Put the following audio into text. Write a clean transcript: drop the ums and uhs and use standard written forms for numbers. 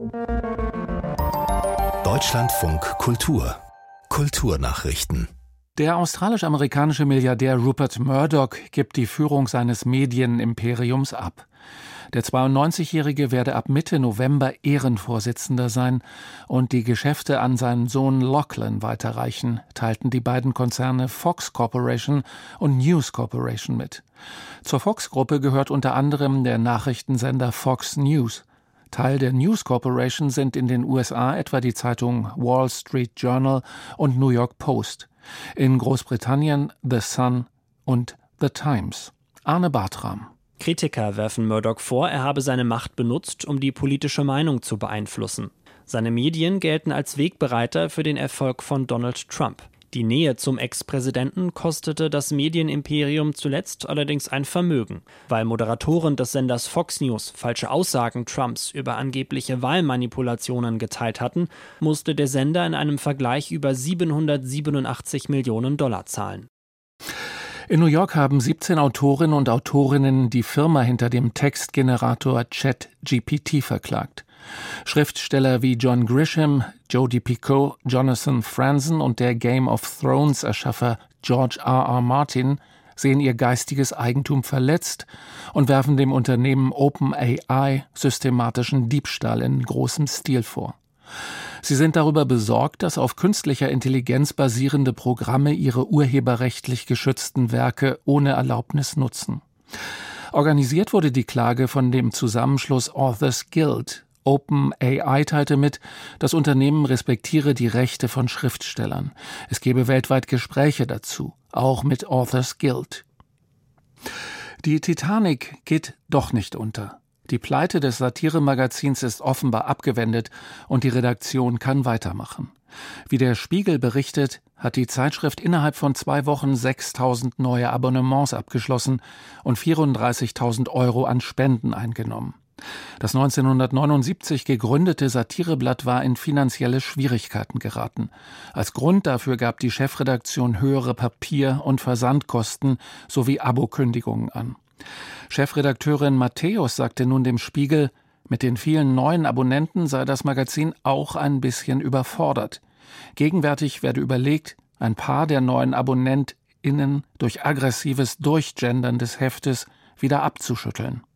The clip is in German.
Deutschlandfunk Kultur. Kulturnachrichten. Der australisch-amerikanische Milliardär Rupert Murdoch gibt die Führung seines Medienimperiums ab. Der 92-Jährige werde ab Mitte November Ehrenvorsitzender sein und die Geschäfte an seinen Sohn Lachlan weiterreichen, teilten die beiden Konzerne Fox Corporation und News Corporation mit. Zur Fox-Gruppe gehört unter anderem der Nachrichtensender Fox News. Teil der News Corporation sind in den USA etwa die Zeitungen Wall Street Journal und New York Post. In Großbritannien The Sun und The Times. Arne Bartram. Kritiker werfen Murdoch vor, er habe seine Macht benutzt, um die politische Meinung zu beeinflussen. Seine Medien gelten als Wegbereiter für den Erfolg von Donald Trump. Die Nähe zum Ex-Präsidenten kostete das Medienimperium zuletzt allerdings ein Vermögen. Weil Moderatoren des Senders Fox News falsche Aussagen Trumps über angebliche Wahlmanipulationen geteilt hatten, musste der Sender in einem Vergleich über 787 Millionen Dollar zahlen. In New York haben 17 Autorinnen und Autorinnen die Firma hinter dem Textgenerator ChatGPT verklagt. Schriftsteller wie John Grisham, Jodi Picoult, Jonathan Franzen und der Game of Thrones Erschaffer George R.R. Martin sehen ihr geistiges Eigentum verletzt und werfen dem Unternehmen OpenAI systematischen Diebstahl in großem Stil vor. Sie sind darüber besorgt, dass auf künstlicher Intelligenz basierende Programme ihre urheberrechtlich geschützten Werke ohne Erlaubnis nutzen. Organisiert wurde die Klage von dem Zusammenschluss Authors Guild. OpenAI teilte mit, das Unternehmen respektiere die Rechte von Schriftstellern. Es gebe weltweit Gespräche dazu, auch mit Authors Guild. Die Titanic geht doch nicht unter. Die Pleite des Satiremagazins ist offenbar abgewendet und die Redaktion kann weitermachen. Wie der Spiegel berichtet, hat die Zeitschrift innerhalb von 2 Wochen 6.000 neue Abonnements abgeschlossen und 34.000 € an Spenden eingenommen. Das 1979 gegründete Satireblatt war in finanzielle Schwierigkeiten geraten. Als Grund dafür gab die Chefredaktion höhere Papier- und Versandkosten sowie Abokündigungen an. Chefredakteurin Matthäus sagte nun dem Spiegel, mit den vielen neuen Abonnenten sei das Magazin auch ein bisschen überfordert. Gegenwärtig werde überlegt, ein paar der neuen AbonnentInnen durch aggressives Durchgendern des Heftes wieder abzuschütteln.